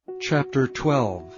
Chapter 12.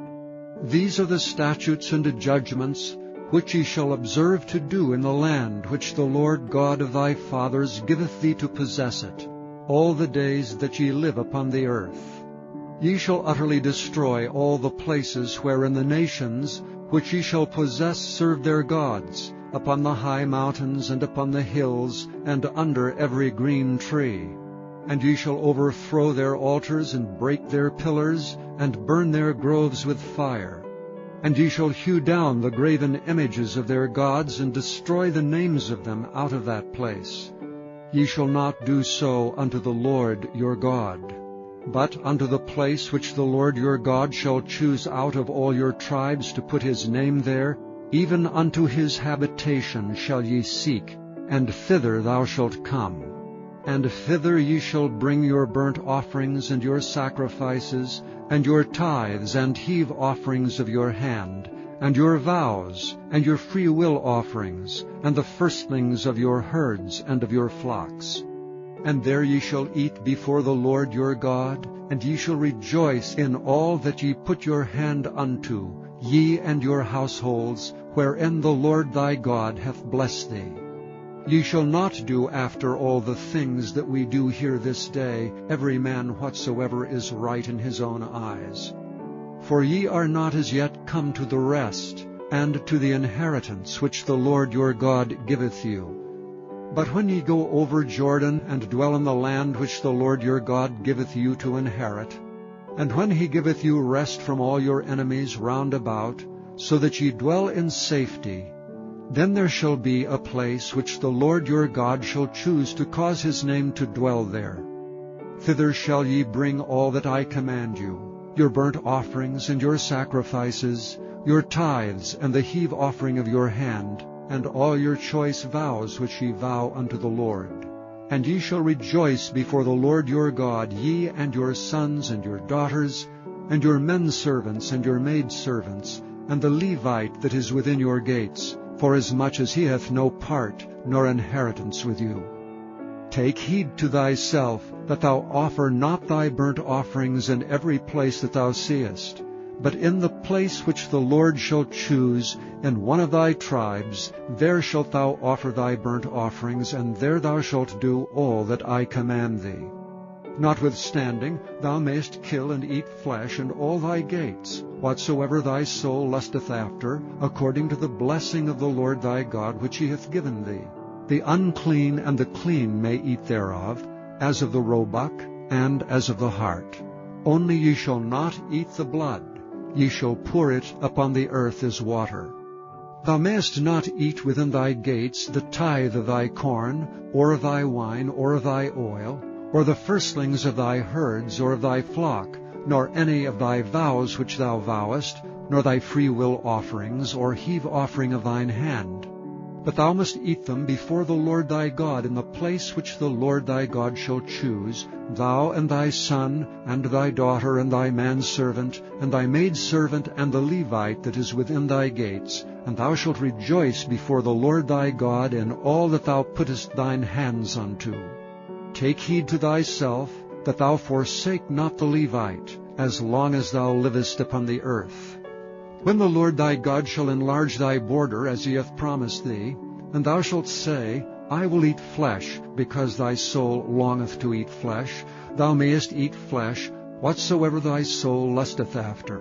These are the statutes and judgments which ye shall observe to do in the land which the Lord God of thy fathers giveth thee to possess it, all the days that ye live upon the earth. Ye shall utterly destroy all the places wherein the nations which ye shall possess serve their gods, upon the high mountains and upon the hills, and under every green tree. And ye shall overthrow their altars, and break their pillars, and burn their groves with fire. And ye shall hew down the graven images of their gods, and destroy the names of them out of that place. Ye shall not do so unto the Lord your God. But unto the place which the Lord your God shall choose out of all your tribes to put his name there, even unto his habitation shall ye seek, and thither thou shalt come. And thither ye shall bring your burnt offerings and your sacrifices, and your tithes and heave offerings of your hand, and your vows, and your freewill offerings, and the firstlings of your herds and of your flocks. And there ye shall eat before the Lord your God, and ye shall rejoice in all that ye put your hand unto, ye and your households, wherein the Lord thy God hath blessed thee. Ye shall not do after all the things that we do here this day, every man whatsoever is right in his own eyes. For ye are not as yet come to the rest, and to the inheritance which the Lord your God giveth you. But when ye go over Jordan, and dwell in the land which the Lord your God giveth you to inherit, and when he giveth you rest from all your enemies round about, so that ye dwell in safety, then there shall be a place which the Lord your God shall choose to cause his name to dwell there. Thither shall ye bring all that I command you, your burnt offerings and your sacrifices, your tithes and the heave offering of your hand, and all your choice vows which ye vow unto the Lord. And ye shall rejoice before the Lord your God, ye and your sons and your daughters, and your menservants and your maidservants, and the Levite that is within your gates, forasmuch as he hath no part nor inheritance with you. Take heed to thyself that thou offer not thy burnt offerings in every place that thou seest, but in the place which the Lord shall choose, in one of thy tribes, there shalt thou offer thy burnt offerings, and there thou shalt do all that I command thee. Notwithstanding, thou mayest kill and eat flesh in all thy gates, whatsoever thy soul lusteth after, according to the blessing of the Lord thy God which he hath given thee. The unclean and the clean may eat thereof, as of the roebuck, and as of the hart. Only ye shall not eat the blood. Ye shall pour it upon the earth as water. Thou mayest not eat within thy gates the tithe of thy corn, or of thy wine, or of thy oil, or the firstlings of thy herds, or of thy flock, nor any of thy vows which thou vowest, nor thy freewill offerings, or heave offering of thine hand. But thou must eat them before the Lord thy God in the place which the Lord thy God shall choose, thou and thy son, and thy daughter, and thy manservant, and thy maidservant, and the Levite that is within thy gates, and thou shalt rejoice before the Lord thy God in all that thou puttest thine hands unto. Take heed to thyself, that thou forsake not the Levite, as long as thou livest upon the earth. When the Lord thy God shall enlarge thy border, as he hath promised thee, and thou shalt say, I will eat flesh, because thy soul longeth to eat flesh, thou mayest eat flesh, whatsoever thy soul lusteth after.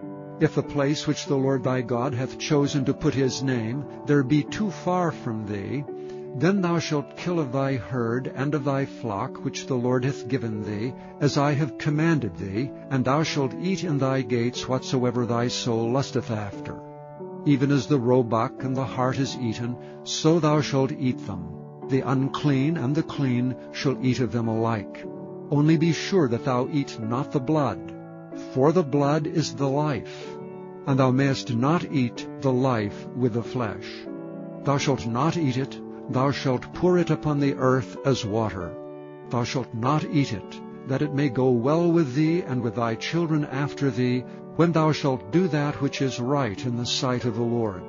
If the place which the Lord thy God hath chosen to put his name, there be too far from thee, then thou shalt kill of thy herd and of thy flock which the Lord hath given thee, as I have commanded thee, and thou shalt eat in thy gates whatsoever thy soul lusteth after. Even as the roebuck and the hart is eaten, so thou shalt eat them. The unclean and the clean shall eat of them alike. Only be sure that thou eat not the blood, for the blood is the life, and thou mayest not eat the life with the flesh. Thou shalt not eat it. Thou shalt pour it upon the earth as water. Thou shalt not eat it, that it may go well with thee and with thy children after thee, when thou shalt do that which is right in the sight of the Lord.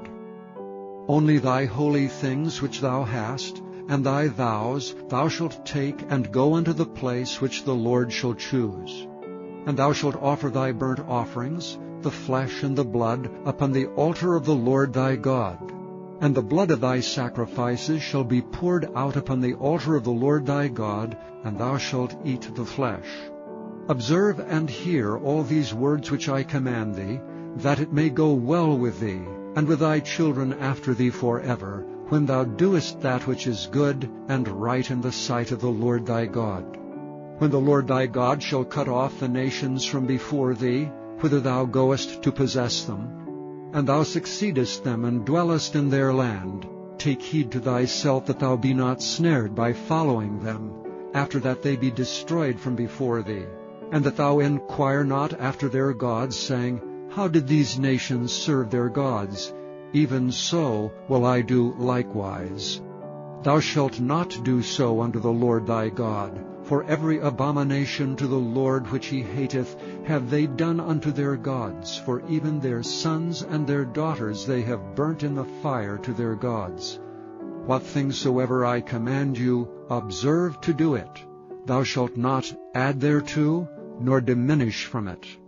Only thy holy things which thou hast, and thy vows thou shalt take and go unto the place which the Lord shall choose. And thou shalt offer thy burnt offerings, the flesh and the blood, upon the altar of the Lord thy God. And the blood of thy sacrifices shall be poured out upon the altar of the Lord thy God, and thou shalt eat the flesh. Observe and hear all these words which I command thee, that it may go well with thee, and with thy children after thee forever, when thou doest that which is good and right in the sight of the Lord thy God. When the Lord thy God shall cut off the nations from before thee, whither thou goest to possess them, and thou succeedest them and dwellest in their land, take heed to thyself that thou be not snared by following them, after that they be destroyed from before thee, and that thou inquire not after their gods, saying, How did these nations serve their gods? Even so will I do likewise. Thou shalt not do so unto the Lord thy God, for every abomination to the Lord which he hateth have they done unto their gods, for even their sons and their daughters they have burnt in the fire to their gods. What things soever I command you, observe to do it. Thou shalt not add thereto, nor diminish from it.